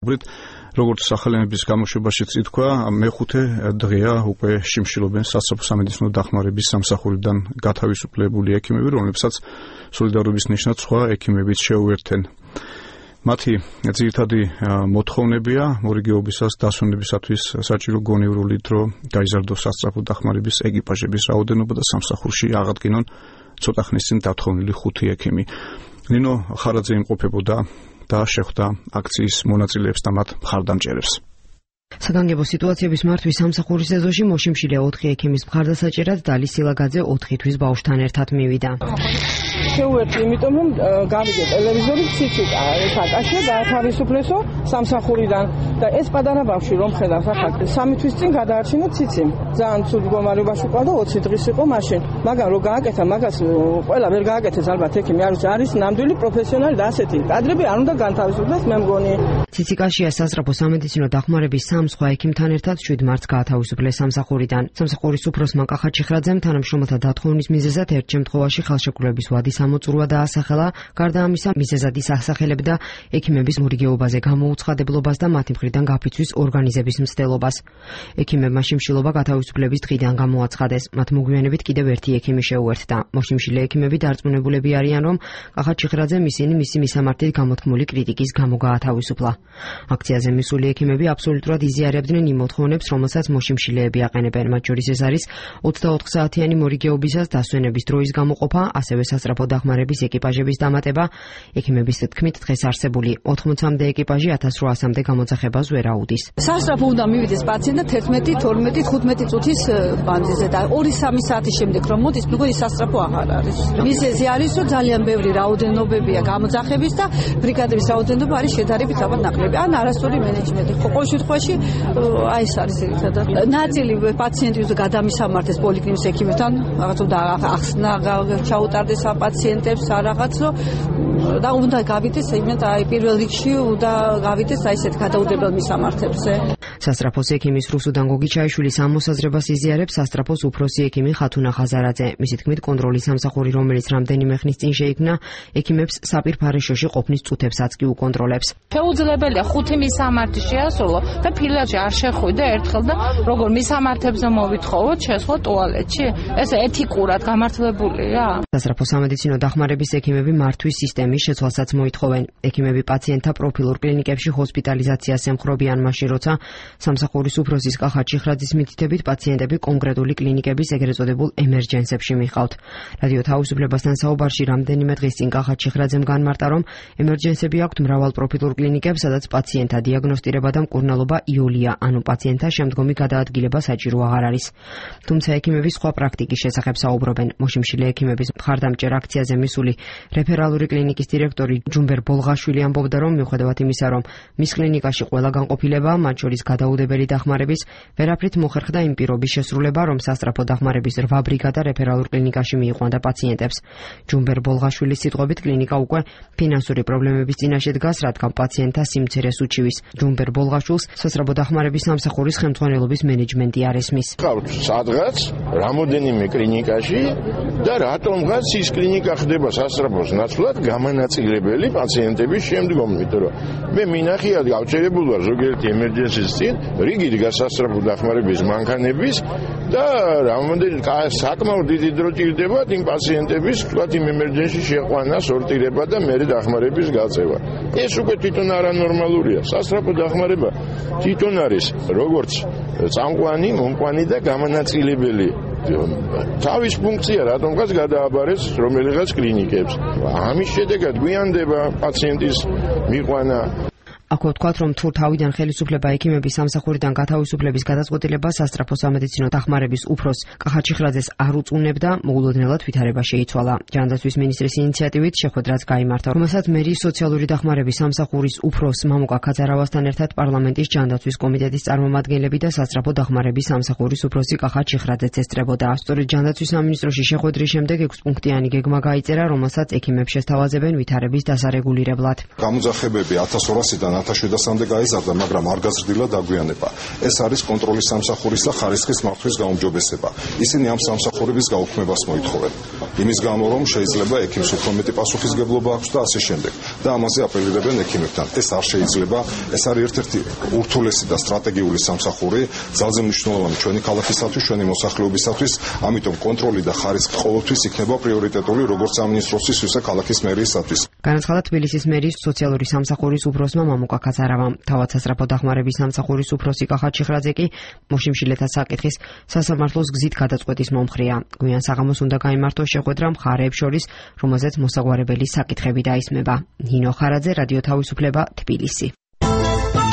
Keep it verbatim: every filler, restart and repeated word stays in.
როგორც სახელმწიფოს გამოშვებაშიც ითქვა, მეხუთე დღეა უკვე შიმშილობენ სასწრაფო სამედიცინო დახმარების სამსახურიდან გათავისუფლებული ექიმები, რომლებსაც სოლიდარობის ნიშნად სხვა ექიმებიც შეუერთენ. მათი ძირითადი მოთხოვნებია მორიგეობისას დასვენებისათვის საჭირო გონივრული დრო, გაიზარდოს სასწრაფო დახმარების ეკიპაჟების რაოდენობა და სამსახურში აღადგინონ ცოტა ხნის წინ დათხოვნილი ხუთი ექიმი. ნინო ხარაძე იმყოფებოდა და შეხვდა აქციის მონაწილეებს და მათ მხარდამჭერებს. საგანგებო სიტუაციების მართვის სამსახურის ეზოში მოშიმშილე ოთხი ექიმის მხარდასაჭერად დალი სილაგაძე ოთხი თვის ბავშვთან ერთად მივიდა. შეუერთდი, იმიტომ რომ გავიგე ტელევიზორის ციციკა, ეს აკაშია გაათავისუფლესო სამსახურიდან და ეს პატარა ბავშვი რომ ხედავს ახლა სამი თვის წინ გადაარჩინა ციციმ. ძალიან ცუდ მდგომარეობაში ყავდა და ოცი დღის იყო მაშინ. მაგრამ რო გააკეთა მაგას ყველა ვერ გააკეთეს ალბათ ექიმი, არ ვიცი, არის ნამდვილი პროფესიონალი და ასეთი კადრები არ უნდა განთავისუფლდეს მე მგონი. ციციკაშია სასწრაფო სამედიცინო დახმარების სამ სხვა ექიმთან ერთად შვიდ მარტს გაათავისუფლეს სამსახურიდან. სამსახურის უფროსმა კახა ჩიხრაძემ თანამშრომელთა დათხოვნის მიზეზად ერთ შემთხვევაში ხელშეკრულების ვადის ამოწურვა დაასახელა. გარდა ამისა, მიზეზად ის ასახელებდა ექიმების მორიგეობაზე გამოუცხადებლობას და მათი მხრიდან გაფიცვის ორგანიზების მცდელობას. ექიმებმა შიმშილობა გათავისუფლების დღიდან გამოაცხადეს. მათ მოგვიანებით კიდევ ერთი ექიმი შეუერთდა. მოშიმშილე ექიმები დარწმუნებულები არიან, რომ კახა ჩიხრაძემ ისინი მისი მისამართით გამოთქმული კრიტიკის გამო გაათავისუფლა. აქციაზე მისული ექიმები აბსოლუტურად იზიარებდნენ იმ მოთხოვნებს, რომელსაც მოშიმშილეები აყენებენ. მათ შორის ეს არის ოცდაოთხ საათიანი მორიგეობისას დასვენების დროის გამოყოფა, ასევე სასწრაფო დახმარების ეკიპაჟების დამატება. ექიმების თქმით, დღეს არსებული ოთხმოცამდე ეკიპაჟი ათას რვაასამდე გამოძახებას ვერ აუდის. სასწრაფო უნდა მივიდეს პაციენტი თერთმეტი, თორმეტი, თხუთმეტი წუთის ბანძზე და ორი სამი საათის შემდეგ რომ მოდის, მეგონი ის სასწრაფო აღარ არის. მიზეზი არის, რომ ძალიან ბევრი რაოდენობებია გამოძახების და ბრიგადების რაოდენობა არის შედარებით ალბათ ნაკლები. ან არასწორი მენეჯმენტი. ყოველ შემთხვევაში აი ეს არის ერთადად. ნაწილი პაციენტი უნდა გადამისამართეს პოლიკლინიკის ექიმებთან, რაღაც უნდა ახსნა ჩაუტარდეს ამ პაციენტებს არ რაღაცო და უნდა გავიდეს იმენ აი პირველ რიგში უნდა გავიდეს აი ესეთ გადაუდებელ მისამართებზე. სასწრაფოს ექიმის რუსუდან გოგიჩაიშვილის ამ მოსაზრებას იზიარებს სასწრაფოს უფროსი ექიმი ხათუნა ხაზარაძე. მისი თქმით, კონტროლის სამსახური, რომელიც რამდენიმე ხნის წინ შეიქმნა, ექიმებს საპირფარეშოში ყოფნის წუთებსაც კი უკონტროლებს. შეუძლებელია ხუთი მისამართი შეასრულო და ფილარში არ შეხვიდე ერთხელ და როგორ მისამართებზე მოვითხოვოთ შესვლა ტუალეტში? ეს ეთიკურად გამართლებულია? სასწრაფო სამედიცინო დახმარების ექიმები მართვის სისტემის შეცვალსაც მოითხოვენ. ექიმები პაციენტთა პროფილურ კლინიკებში ჰოსპიტალიზაციას ემხრობიან მაშინ, როცა სამსახურის უფროსის კახა ჩიხრაძის მითითებით პაციენტები კონკრეტული კლინიკების ეგრეთ წოდებულ ემერჯენსებში მიყავთ. რადიო თავისუფლებასთან საუბარში რამდენიმე დღის წინ კახა ჩიხრაძემ განმარტა, რომ ემერჯენსები აქვთ მრავალ პროფილურ კლინიკებს, სადაც პაციენტთა დიაგნოსტირება და მკურნალობა იოლია, ანუ პაციენტთა შემდგომი გადაადგილება საჭირო აღარ არის. თუმცა ექიმების სხვა პრაქტიკის შესახებ საუბრობენ. მოშიმშილე ექიმების მხარდამჭერ აქციაზე მისული რეფერალური კლინიკის დირექტორი ჯუმბერ ბოლღაშვილი ამბობდა, რომ მიუხედავად იმისა, რომ მის კლინიკაში ყველა განყოფილება, მათ შორის გადაუდებელი დახმარების, ვერაფრით მოხერხდა იმ პირობის შესრულება, რომ სასწრაფო დახმარების რვა ბრიგადა რეფერალურ კლინიკაში მიიყვანდა პაციენტებს. ჯუმბერ ბოლღაშვილის სიტყვებით, კლინიკა უკვე ფინანსური პრობლემების წინაშე დგას, რადგან პაციენტთა სიმცირეს უჩივის. ჯუმბერ ბოლღაშვილს სასწრაფო დახმარების სამსახურის ხელმძღვანელობის მენეჯმენტი არ ესმის. ყავთ სადღაც რამოდენიმე კლინიკაში და რატომღაც ის კლინიკა ხდება სასწრაფოს ნაცვლად გამანაწილებელი პაციენტების შემდგომ, იმიტომ რომ მე მინახია გავჩერებულ ვარ ზოგიერთი ემერჯენსის წინ რიგი დგას სასწრაფო დახმარების მანქანების და რამოდენიმე საკმაოდ დიდი დრო ჭირდება იმ პაციენტების თქვათ იმ ემერჯენსში შეყვანა, სორტირება და მერე დახმარების გაწევა. ეს უკვე თვითონ არანორმალურია. სასწრაფო დახმარება თვითონ არის როგორც წამყვანი, მომყვანი და გამანაწილებელი. თავის ფუნქცია რატომღაც გადააბარეს რომელიღაც კლინიკებს. ამის შედეგად გვიანდება პაციენტის მიყვანა. აქვე ვთქვათ, რომ თუ თავიდან ხელისუფლება ექიმების სამსახურიდან გათავისუფლების გადაწყვეტილება სასწრაფო სამედიცინო დახმარების უფროს კახა ჩიხრაძეს არ უწუნებდა, მოულოდნელად ვითარება შეიცვალა. ჯანდაცვის მინისტრის ინიციატივით შეხვედრაც გაიმართა, რომელსაც მერი სოციალური დახმარების სამსახურის უფროს მამუკა ქაძარავასთან ერთად პარლამენტის ჯანდაცვის კომიტეტის წარმომადგენლები და სასწრაფო დახმარების სამსახურის უფროსი კახა ჩიხრაძეც ესწრებოდა. სწორედ ჯანდაცვის სამინისტროში შეხვედრის შემდეგ ექვსპუნქტიანი გეგმა გაიწერა, რომელსაც ექიმებს შესთავაზებენ ვითარების დასარეგულირებლად. გამოძახებები ათას ორასიდან ათას შვიდასამდე გაიზარდა, მაგრამ არ გაზრდილა დაგვიანება. ეს არის კონტროლის სამსახურის და ხარისხის მართვის გაუმჯობესება. ისინი ამ სამსახურების გაუქმებას მოითხოვენ. იმის გამო რომ შეიძლება ექიმს უფრო მეტი პასუხისგებლობა აქვს და ასე შემდეგ. და ამაზე აპელირებენ ექიმებთან. ეს არ შეიძლება, ეს არის ერთ-ერთი ურთულესი და სტრატეგიული სამსახური, ძალზე მნიშვნელოვანი ჩვენი ქალაქისათვის, ჩვენი მოსახლეობისათვის, ამიტომ კონტროლი და ხარისხი ყოველთვის იქნება პრიორიტეტული როგორც სამინისტროსთვის, ისე ქალაქის მერიისათვის. განაცხადა თბილისის მერის სოციალური სამსახურის უფროსმა მამუკა ქაცარავამ. თავად სასწრაფო დახმარების სამსახურის უფროსი კახა ჩიხრაძე კი მოშიმშილეთა საკითხის სასამართლოს გზით გადაწყვეტის მომხრეა. გვიან საღამოს უნდა გაიმართოს შეხვედრა მხარეებს შორის, რომელზეც მოსაგვარებელი საკითხები დაისმება. ნინო ხარაძე, რადიო თავისუფლება, თბილისი.